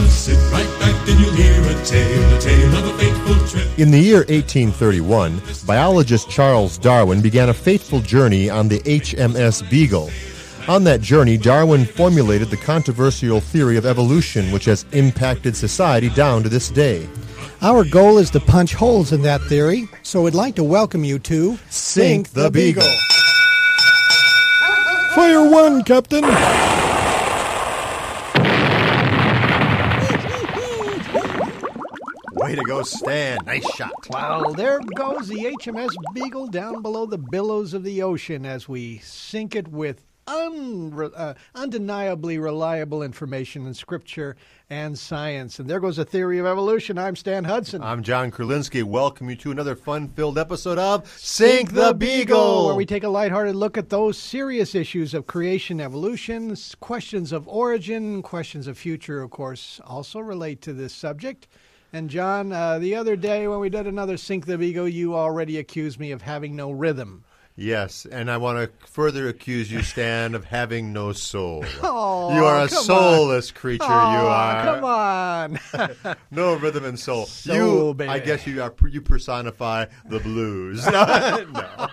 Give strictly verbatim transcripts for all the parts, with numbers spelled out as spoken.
Sit right back and you'll hear a tale, a tale of a fateful trip. In the year eighteen thirty-one, biologist Charles Darwin began a fateful journey on the H M S Beagle. On that journey, Darwin formulated the controversial theory of evolution, which has impacted society down to this day. Our goal is to punch holes in that theory, so we'd like to welcome you to Sink the Beagle. Fire one, Captain! Way to go, Stan. Nice shot. Well, there goes the H M S Beagle down below the billows of the ocean as we sink it with un- uh, undeniably reliable information in Scripture and science. And there goes the theory of evolution. I'm Stan Hudson. I'm John Kurlinski. Welcome you to another fun-filled episode of Sink the Beagle, where we take a lighthearted look at those serious issues of creation, evolution, questions of origin, questions of future, of course, also relate to this subject. And John, uh, the other day when we did another Sink the Beagle, you already accused me of having no rhythm. Yes, and I want to further accuse you, Stan, of having no soul. Oh, you are a soulless on. creature, oh, you are. Come on. No rhythm and soul. Soul, you, baby. I guess you are. You personify the blues. no.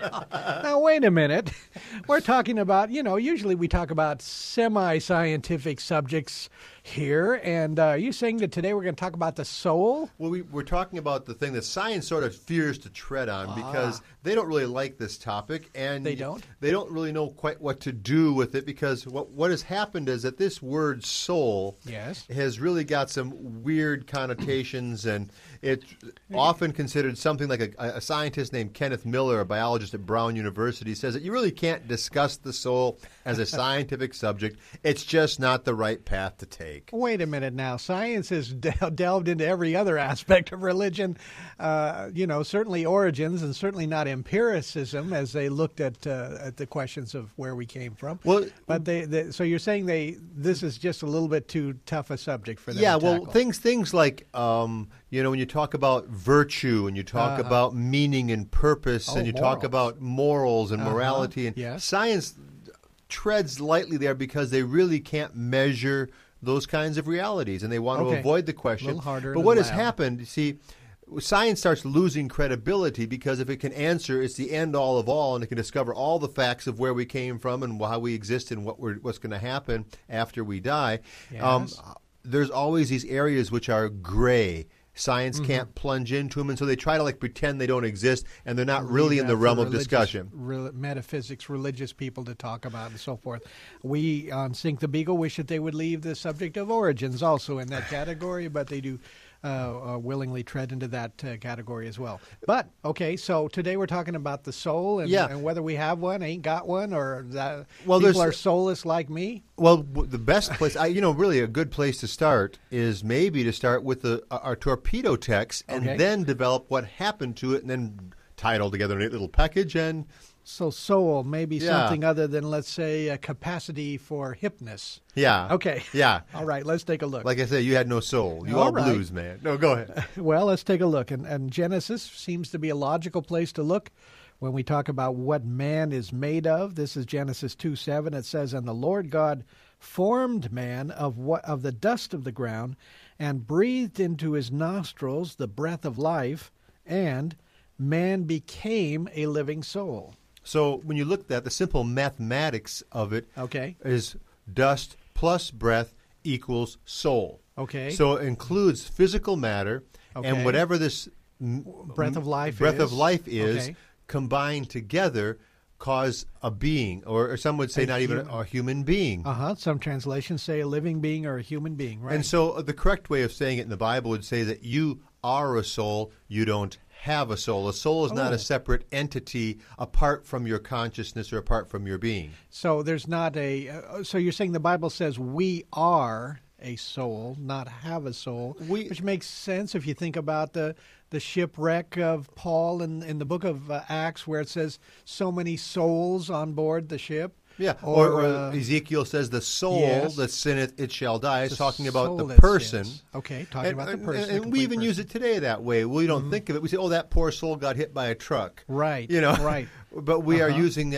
Now, wait a minute. We're talking about, you know, usually we talk about semi-scientific subjects here, and uh, are you saying that today we're going to talk about the soul? Well, we, we're talking about the thing that science sort of fears to tread on ah. because they don't really like this topic, and they don't. They don't really know quite what to do with it because what what has happened is that this word "soul" yes. has really got some weird connotations, and it's often considered something like a, a scientist named Kenneth Miller, a biologist at Brown University, says that you really can't discuss the soul as a scientific subject. It's just not the right path to take. Wait a minute now. Science has del- delved into every other aspect of religion, uh, you know, certainly origins and certainly not empiricism as they looked at uh, at the questions of where we came from. Well, but they, they so you're saying they this is just a little bit too tough a subject for them yeah, to tackle. well, things things like um, you know, when you talk about virtue and you talk uh-huh. about meaning and purpose oh, and you morals. talk about morals and uh-huh. morality and yes. science treads lightly there because they really can't measure those kinds of realities, and they want okay. to avoid the question. A little harder but what has lab. happened, you see, science starts losing credibility because if it can answer, it's the end-all of all, and it can discover all the facts of where we came from and how we exist and what we're, what's going to happen after we die. Yes. Um, there's always these areas which are gray. Science mm-hmm. can't plunge into them, and so they try to like pretend they don't exist, and they're not really in the realm of discussion. Re- metaphysics, religious people to talk about, and so forth. We on Sink the Beagle wish that they would leave the subject of origins also in that category, but they do uh, uh, willingly tread into that uh, category as well. But okay, so today we're talking about the soul, and, yeah. and whether we have one, ain't got one, or that well, people are soulless like me. Well, the best place, I, you know, really a good place to start is maybe to start with the, our torpedo text and okay. then develop what happened to it and then tie it all together in a little package. And so soul may be yeah. something other than, let's say, a capacity for hypness. Yeah. Okay. Yeah. All right, let's take a look. Like I say, you had no soul. You all, all right. blues, man. No, go ahead. Well, let's take a look. And, and Genesis seems to be a logical place to look. When we talk about what man is made of, this is Genesis two seven. It says, "And the Lord God formed man of what of the dust of the ground, and breathed into his nostrils the breath of life, and man became a living soul." So when you look at the simple mathematics of it, okay, is dust plus breath equals soul. Okay. So it includes physical matter okay. and whatever this breath of life breath is. of life is. Okay. Combined together cause a being, or, or some would say a not human. even a human being. Uh-huh. Some translations say a living being or a human being, right? And so uh, the correct way of saying it in the Bible would say that you are a soul, you don't have a soul. A soul is oh. not a separate entity apart from your consciousness or apart from your being. So there's not a... Uh, so you're saying the Bible says we are a soul, not have a soul, we, which makes sense if you think about the the shipwreck of Paul in, in the book of uh, Acts where it says so many souls on board the ship. Yeah, or, or, or uh, Ezekiel says the soul yes. that sinneth, it shall die. It's talking about the that person. sins. Okay, talking and, about the and, person. And, and we even person. use it today that way. We don't mm-hmm. think of it. We say, oh, that poor soul got hit by a truck. Right, you know, right. But we uh-huh. are using that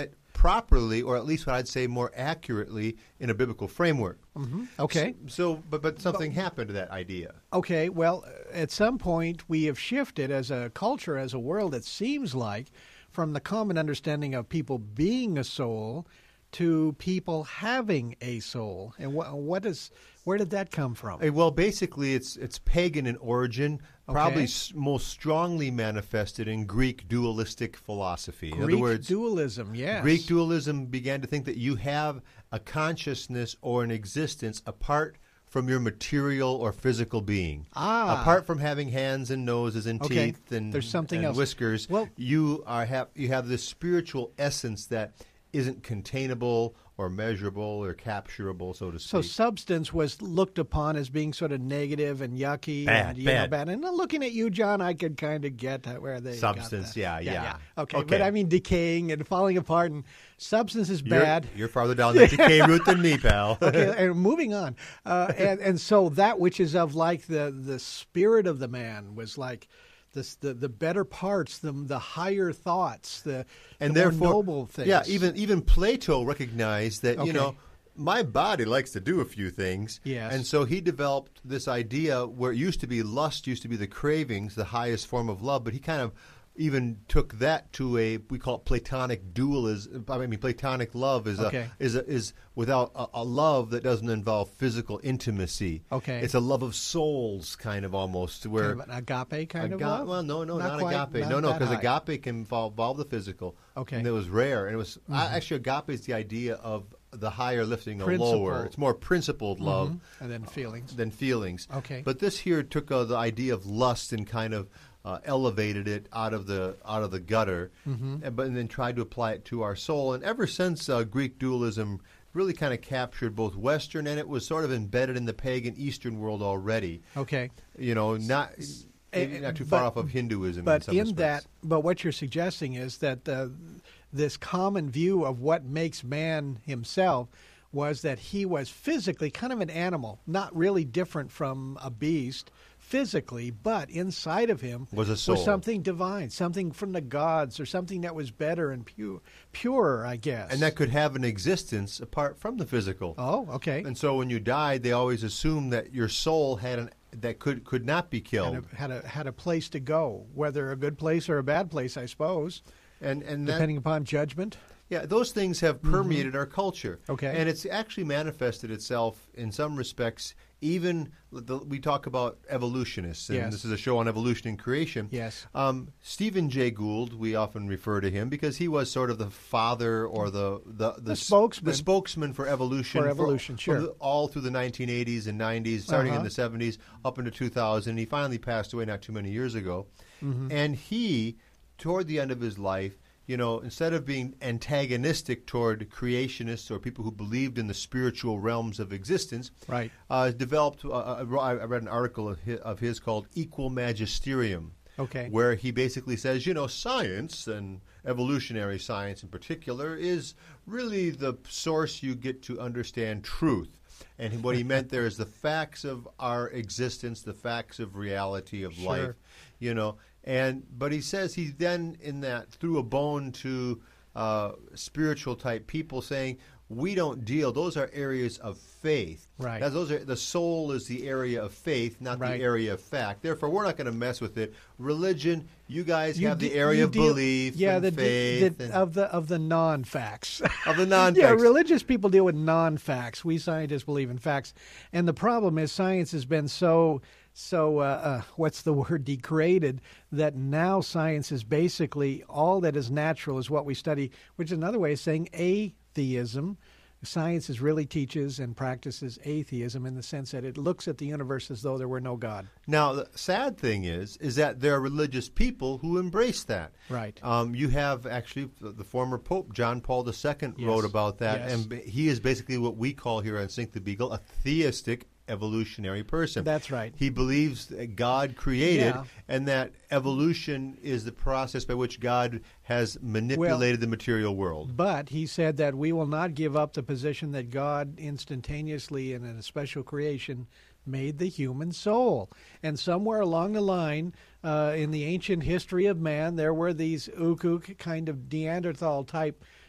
properly, or at least what I'd say more accurately, in a biblical framework. Mm-hmm. Okay. So, so but, but something happened to that idea. Okay, well, at some point we have shifted as a culture, as a world, it seems like, from the common understanding of people being a soul to people having a soul. And what, what is, where did that come from? Uh, Well, basically, it's it's pagan in origin, probably Okay. s- most strongly manifested in Greek dualistic philosophy. In Greek other words, dualism, yes. Greek dualism began to think that you have a consciousness or an existence apart from your material or physical being. Ah. Apart from having hands and noses and Okay. teeth and, There's something and else. whiskers, Well- you are have you have this spiritual essence that isn't containable or measurable or capturable, so to speak. So substance was looked upon as being sort of negative and yucky Bad, and you bad. know, bad. And looking at you, John, I could kind of get that where they got Substance, that. yeah, yeah. Okay, Okay. but I mean decaying and falling apart, and substance is You're- bad. You're, farther down the decay route than me, pal. Okay, and moving on, uh, and and so that which is of like the the spirit of the man was like this, the the better parts, the the higher thoughts, the, and the more therefore, noble things. yeah, even even Plato recognized that Okay. you know my body likes to do a few things, Yes. and so he developed this idea where it used to be lust, used to be the cravings, the highest form of love, but he kind of even took that to a we call it Platonic dualism. I mean, Platonic love is Okay. a is a, is without a, a love that doesn't involve physical intimacy. Okay. it's a love of souls, kind of almost where. kind of an agape kind of Aga- love. Well, no, no, not, quite- agape. not no, no, that because high. agape can involve, involve the physical. Okay. And it was rare. And it was uh, actually agape is the idea of the higher lifting the lower. Principle. It's more principled love Mhm. And then feelings. than feelings. Okay. But this here took uh, the idea of lust and kind of uh, elevated it out of the out of the gutter, Mm-hmm. and, but and then tried to apply it to our soul. And ever since uh, Greek dualism really kind of captured both Western and it was sort of embedded in the pagan Eastern world already. Okay. You know, not maybe eh, not too but- far off of Hinduism. in But some in respects. that, but what you're suggesting is that uh, this common view of what makes man himself was that he was physically kind of an animal, not really different from a beast physically, but inside of him Was a soul. something divine, something from the gods, or something that was better and pure, purer, I guess. and that could have an existence apart from the physical. oh, okay, And so when you died, they always assumed that your soul had an that could could not be killed. had a, had a had a place to go, whether a good place or a bad place, I suppose, And and that, depending upon judgment. yeah, those things have permeated our culture. Okay. And it's actually manifested itself in some respects. Even the, we talk about evolutionists, and Yes. this is a show on evolution and creation. Yes. Um, Stephen Jay Gould, we often refer to him because he was sort of the father or the the, the, s- spokesman. the spokesman for evolution, For evolution, from sure. the- all through the nineteen eighties and nineties, starting in Uh-huh. the seventies up into two thousand. He finally passed away not too many years ago, Mm-hmm. and he, toward the end of his life, you know, instead of being antagonistic toward creationists or people who believed in the spiritual realms of existence, Right. uh, developed. Uh, I I read an article of his, of his called "Equal Magisterium," Okay. where he basically says, you know, science and evolutionary science in particular is really the source you get to understand truth. And what he meant there is the facts of our existence, the facts of reality of Sure. life, you know. And but he says he then in that threw a bone to uh, spiritual type people, saying we don't deal. Those are areas of faith. Right. Now, those are the soul is the area of faith, not Right. the area of fact. Therefore, we're not going to mess with it. Religion, you guys You have de- the area you of deal- belief, yeah, and the, faith, the, and- of the of the non-facts. of the non-facts. Yeah, religious people deal with non-facts. We scientists believe in facts, and the problem is science has been so so uh, uh, what's the word degraded that now science is basically all that is natural is what we study, which is another way of saying atheism. Science is really teaches and practices atheism in the sense that it looks at the universe as though there were no God. Now, the sad thing is, is that there are religious people who embrace that. Right. Um, you have actually the, the former Pope John Paul the Second Yes. wrote about that, Yes. and b- he is basically what we call here on Sink the Beagle a theistic evolutionary person. That's right. He believes that God created, Yeah. and that evolution is the process by which God has manipulated the material world. But he said that we will not give up the position that God instantaneously and in a special creation made the human soul. And somewhere along the line, uh, in the ancient history of man, there were these Ukuk kind of Neanderthal type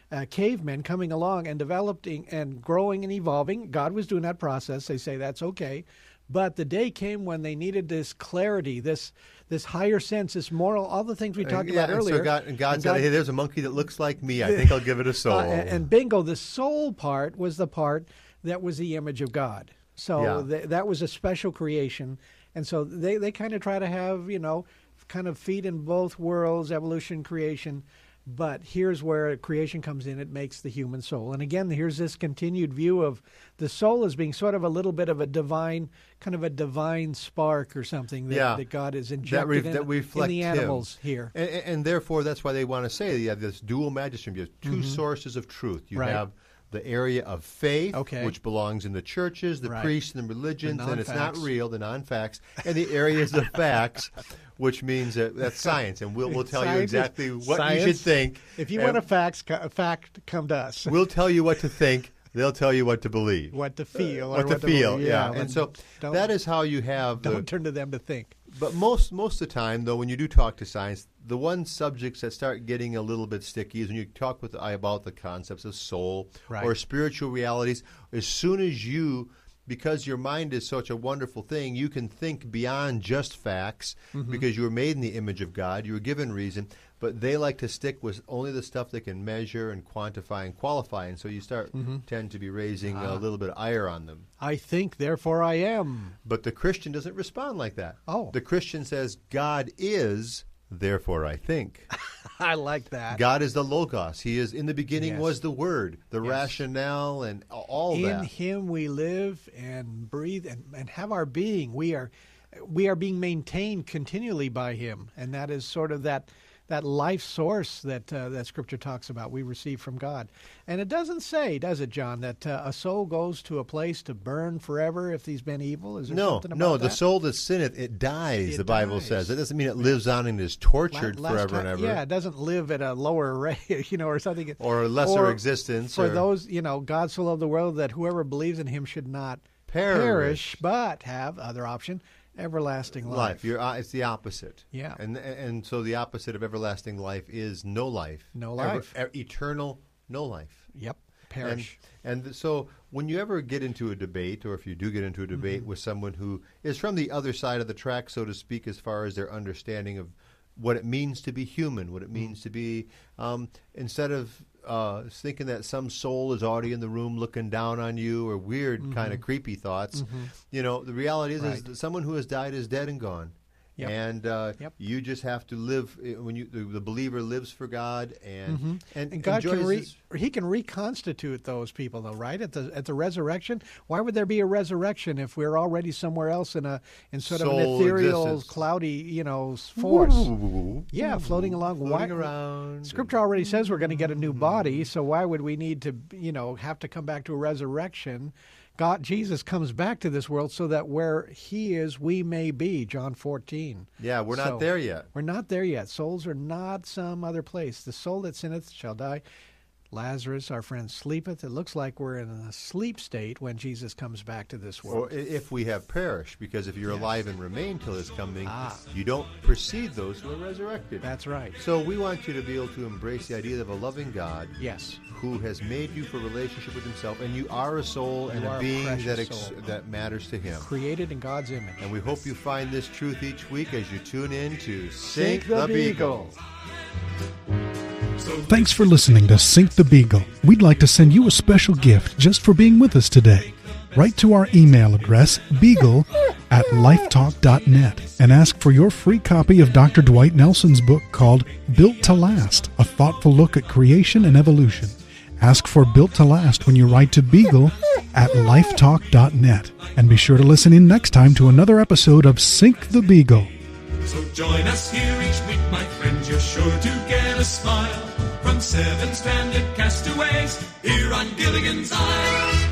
uh, cavemen coming along and developing and growing and evolving. God was doing that process. They say that's okay. But the day came when they needed this clarity, this this higher sense, this moral, all the things we talked yeah, about and earlier. So God, and God and said, God, hey, there's a monkey that looks like me. I think I'll give it a soul. Uh, and, and bingo, the soul part was the part that was the image of God. So Yeah. th- that was a special creation. And so they, they kind of try to have, you know, kind of feet in both worlds, evolution, creation. But here's where creation comes in. It makes the human soul. And again, here's this continued view of the soul as being sort of a little bit of a divine, kind of a divine spark or something that, Yeah. that God is that, injected re- in, that reflect in the him. animals here. And, and, and therefore, that's why they want to say you have this dual magisterium. You have 2 sources of truth. You Right. have the area of faith, Okay. which belongs in the churches, the Right. priests, and the religions, The and it's not non-facts. real, the non-facts, and the areas of facts, which means that that's science, and we'll, we'll tell you Science is- exactly what science. you should think. If you and want a facts, a fact, come to us. we'll tell you what to think. They'll tell you what to believe. What to feel. or What to to feel, believe. yeah. but And so don't- that is how you have the, Don't turn to them to think. But most most of the time, though, when you do talk to science, the one subjects that start getting a little bit sticky is when you talk with I about the concepts of soul Right. or spiritual realities. As soon as you, because your mind is such a wonderful thing, you can think beyond just facts Mm-hmm. because you were made in the image of God. You were given reason. But they like to stick with only the stuff they can measure and quantify and qualify. And so you start Mm-hmm. tend to be raising Ah. a little bit of ire on them. I think, therefore I am. But the Christian doesn't respond like that. Oh. The Christian says, God is, therefore I think. I like that. God is the Logos. He is, in the beginning Yes. was the Word, the Yes. rationale, and all In that. Him we live and breathe and, and have our being. We are, we are being maintained continually by Him, and that is sort of that that life source that uh, that Scripture talks about. We receive from God, and it doesn't say, does it, John, that uh, a soul goes to a place to burn forever if he's been evil? Is there No, something about no, that? the soul that sinneth, it dies, It the Bible dies. says. It doesn't mean it lives on and is tortured La- last forever time- and ever. Yeah, it doesn't live at a lower rate, you know, or something. Or a lesser Or existence. For or those, you know, God so loved the world that whoever believes in Him should not Perish. perish, but have other option, everlasting life. life. You're, uh, it's the opposite. Yeah. And, and so the opposite of everlasting life is no life. No Ever- life. e- eternal no life. Yep, perish. And, and th- so when you ever get into a debate, or if you do get into a debate Mm-hmm. with someone who is from the other side of the track, so to speak, as far as their understanding of what it means to be human, what it means to be, um, instead of uh, thinking that some soul is already in the room looking down on you, or weird kind of creepy thoughts, you know, the reality is, is Mm-hmm. Right. that someone who has died is dead and gone. Yep. And uh, Yep. you just have to live eh, when you the, the believer lives for God and and, And God can enjoys re, his- He can reconstitute those people, though, right? At the at the resurrection. Why would there be a resurrection if we're already somewhere else in a in sort of an Soul ethereal, existence. cloudy, you know, s- force? Ooh. Yeah, floating along. Floating Why- around. Scripture already says we're going to get a new body, so why would we need to, you know, have to come back to a resurrection? God, Jesus comes back to this world so that where He is, we may be. John fourteen. Yeah, we're not So, there yet. We're not there yet. Souls are not some other place. The soul that sinneth shall die. Lazarus, our friend, sleepeth. It looks like we're in a sleep state when Jesus comes back to this Or world. i- if we have perished, because if you're Yes. alive and remain till His coming, Ah. you don't precede those who are resurrected. That's right. So we want you to be able to embrace the idea of a loving God Yes. who has made you for relationship with Himself, and you are a soul and You a are a being precious that ex- soul. that matters to Him. Created in God's image. And we hope you find this truth each week as you tune in to Sink Sink the the Beagle. Beagle. Thanks for listening to Sink the Beagle. We'd like to send you a special gift just for being with us today. Write to our email address, beagle at lifetalk dot net, and ask for your free copy of Doctor Dwight Nelson's book called Built to Last, a thoughtful look at creation and evolution. Ask for Built to Last when you write to beagle at lifetalk dot net. And be sure to listen in next time to another episode of Sink the Beagle. So join us here each week, my friends. You're sure to get a smile from seven stranded castaways here on Gilligan's Island.